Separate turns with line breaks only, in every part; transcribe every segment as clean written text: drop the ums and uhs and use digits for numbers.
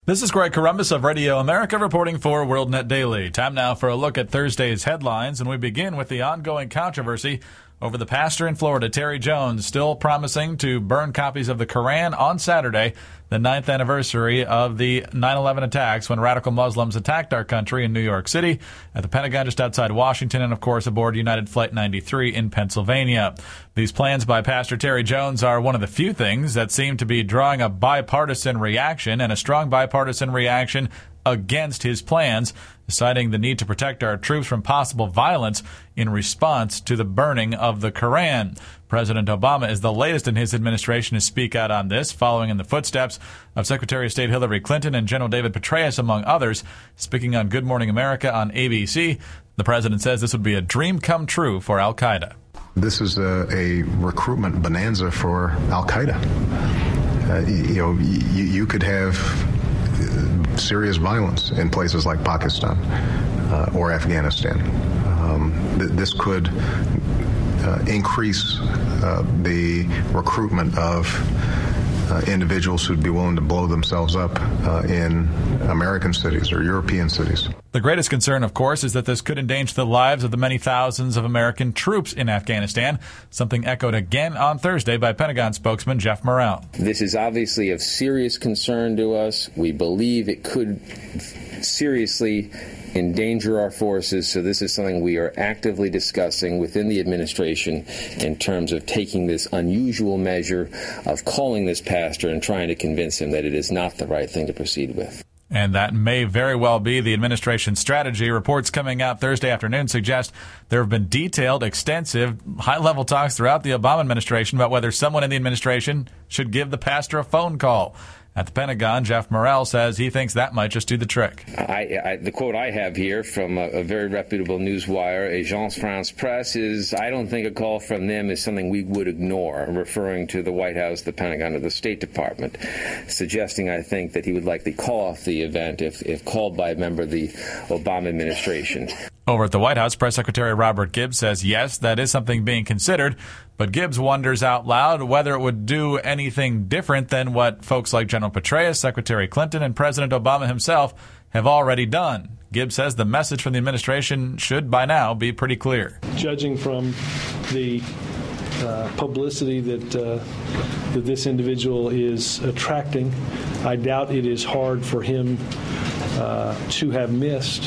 This is Greg Corombos of Radio America reporting for WorldNet Daily. Time now for a look at Thursday's headlines, and we begin with the ongoing controversy over the pastor in Florida, Terry Jones, still promising to burn copies of the Quran on Saturday, the 9th anniversary of the 9/11 attacks when radical Muslims attacked our country in New York City, at the Pentagon just outside Washington, and, of course, aboard United Flight 93 in Pennsylvania. These plans by Pastor Terry Jones are one of the few things that seem to be drawing a bipartisan reaction, and a strong bipartisan reaction against his plans, citing the need to protect our troops from possible violence in response to the burning of the Quran. President Obama is the latest in his administration to speak out on this, following in the footsteps of Secretary of State Hillary Clinton and General David Petraeus, among others. Speaking on Good Morning America on ABC, the president says this would be a dream come true for al-Qaeda.
This is a recruitment bonanza for al-Qaeda. You could have serious violence in places like Pakistan or Afghanistan. This could increase the recruitment of individuals who'd be willing to blow themselves up in American cities or European cities.
The greatest concern, of course, is that this could endanger the lives of the many thousands of American troops in Afghanistan, something echoed again on Thursday by Pentagon spokesman Jeff Morrell.
This is obviously of serious concern to us. We believe it could seriously endanger our forces, so this is something we are actively discussing within the administration in terms of taking this unusual measure of calling this pastor and trying to convince him that it is not the right thing to proceed with.
And that may very well be the administration's strategy. Reports coming out Thursday afternoon suggest there have been detailed, extensive, high-level talks throughout the Obama administration about whether someone in the administration should give the pastor a phone call. At the Pentagon, Jeff Morrell says he thinks that might just do the trick.
The quote I have here from a very reputable newswire, Agence France Presse, is, "I don't think a call from them is something we would ignore," referring to the White House, the Pentagon, or the State Department, suggesting, I think, that he would likely call off the event if called by a member of the Obama administration.
Over at the White House, Press Secretary Robert Gibbs says, yes, that is something being considered, but Gibbs wonders out loud whether it would do anything different than what folks like General Petraeus, Secretary Clinton, and President Obama himself have already done. Gibbs says the message from the administration should by now be pretty clear.
Judging from the publicity that this individual is attracting, I doubt it is hard for him to have missed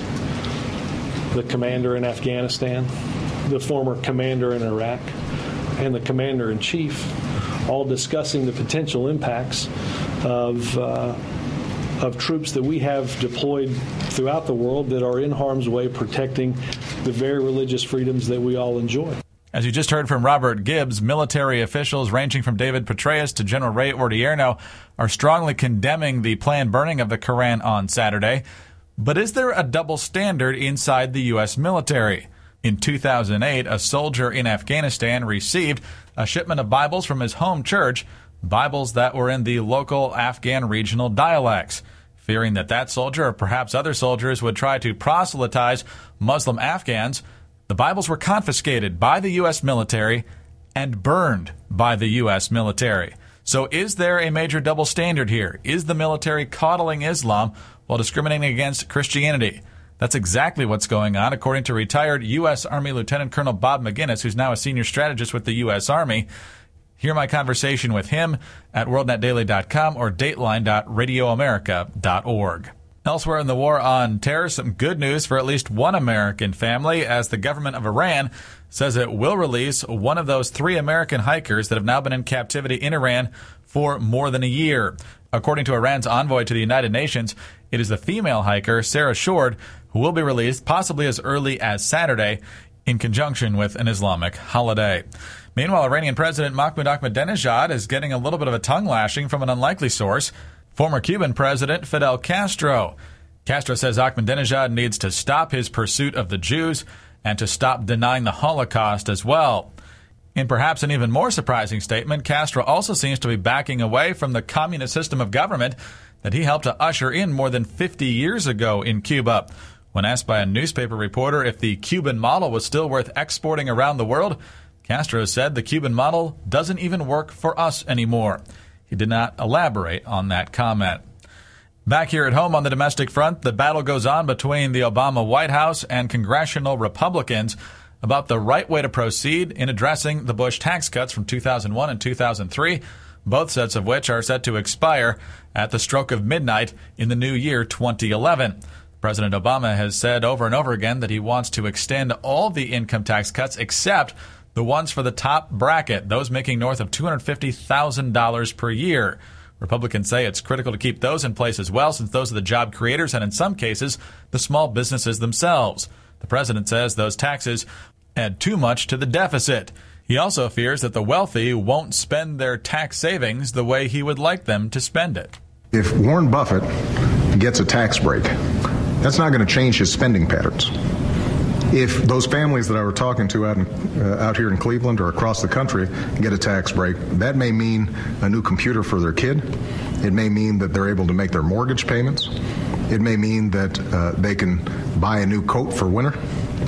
the commander in Afghanistan, the former commander in Iraq, and the commander-in-chief, all discussing the potential impacts of troops that we have deployed throughout the world that are in harm's way protecting the very religious freedoms that we all enjoy.
As you just heard from Robert Gibbs, military officials ranging from David Petraeus to General Ray Odierno are strongly condemning the planned burning of the Quran on Saturday. But is there a double standard inside the U.S. military? In 2008, a soldier in Afghanistan received a shipment of Bibles from his home church, Bibles that were in the local Afghan regional dialects. Fearing that soldier or perhaps other soldiers would try to proselytize Muslim Afghans, the Bibles were confiscated by the U.S. military and burned by the U.S. military. So is there a major double standard here? Is the military coddling Islam while discriminating against Christianity? That's exactly what's going on, according to retired U.S. Army Lieutenant Colonel Bob McGinnis, who's now a senior strategist with the U.S. Army. Hear my conversation with him at WorldNetDaily.com or Dateline.RadioAmerica.org. Elsewhere in the war on terror, some good news for at least one American family, as the government of Iran says it will release one of those 3 American hikers that have now been in captivity in Iran for more than a year. According to Iran's envoy to the United Nations, it is the female hiker, Sarah Shord, who will be released possibly as early as Saturday in conjunction with an Islamic holiday. Meanwhile, Iranian President Mahmoud Ahmadinejad is getting a little bit of a tongue lashing from an unlikely source, former Cuban President Fidel Castro. Castro says Ahmadinejad needs to stop his pursuit of the Jews and to stop denying the Holocaust as well. In perhaps an even more surprising statement, Castro also seems to be backing away from the communist system of government that he helped to usher in more than 50 years ago in Cuba. When asked by a newspaper reporter if the Cuban model was still worth exporting around the world, Castro said the Cuban model doesn't even work for us anymore. He did not elaborate on that comment. Back here at home on the domestic front, the battle goes on between the Obama White House and congressional Republicans about the right way to proceed in addressing the Bush tax cuts from 2001 and 2003, both sets of which are set to expire at the stroke of midnight in the new year 2011. President Obama has said over and over again that he wants to extend all the income tax cuts except the ones for the top bracket, those making north of $250,000 per year. Republicans say it's critical to keep those in place as well, since those are the job creators and, in some cases, the small businesses themselves. The president says those taxes add too much to the deficit. He also fears that the wealthy won't spend their tax savings the way he would like them to spend it.
If Warren Buffett gets a tax break, that's not going to change his spending patterns. If those families that I were talking to out here in Cleveland or across the country get a tax break, that may mean a new computer for their kid. It may mean that they're able to make their mortgage payments. It may mean that they can buy a new coat for winter.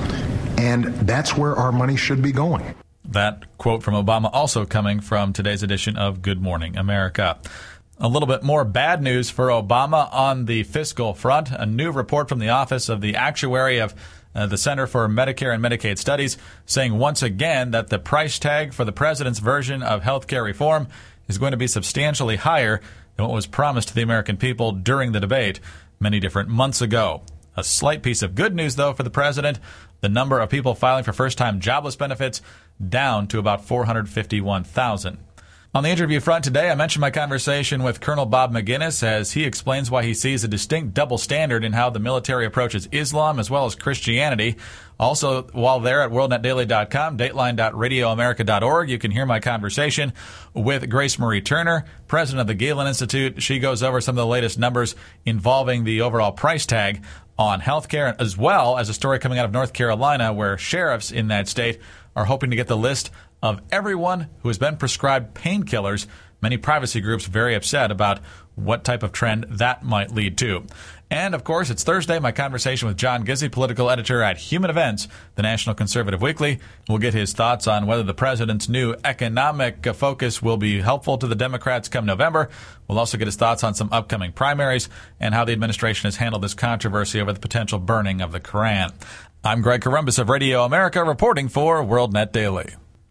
And that's where our money should be going.
That quote from Obama also coming from today's edition of Good Morning America. A little bit more bad news for Obama on the fiscal front. A new report from the Office of the Actuary of the Center for Medicare and Medicaid Studies saying once again that the price tag for the president's version of health care reform is going to be substantially higher than what was promised to the American people during the debate many different months ago. A slight piece of good news, though, for the president. The number of people filing for first-time jobless benefits down to about 451,000. On the interview front today, I mentioned my conversation with Colonel Bob Maginnis as he explains why he sees a distinct double standard in how the military approaches Islam as well as Christianity. Also, while there at WorldNetDaily.com, Dateline.RadioAmerica.org, you can hear my conversation with Grace Marie Turner, president of the Galen Institute. She goes over some of the latest numbers involving the overall price tag on healthcare, as well as a story coming out of North Carolina where sheriffs in that state are hoping to get the list of everyone who has been prescribed painkillers. Many privacy groups very upset about what type of trend that might lead to. And, of course, it's Thursday, my conversation with John Gizzi, political editor at Human Events, the National Conservative Weekly. We'll get his thoughts on whether the president's new economic focus will be helpful to the Democrats come November. We'll also get his thoughts on some upcoming primaries and how the administration has handled this controversy over the potential burning of the Koran. I'm Greg Corombos of Radio America reporting for WorldNet Daily.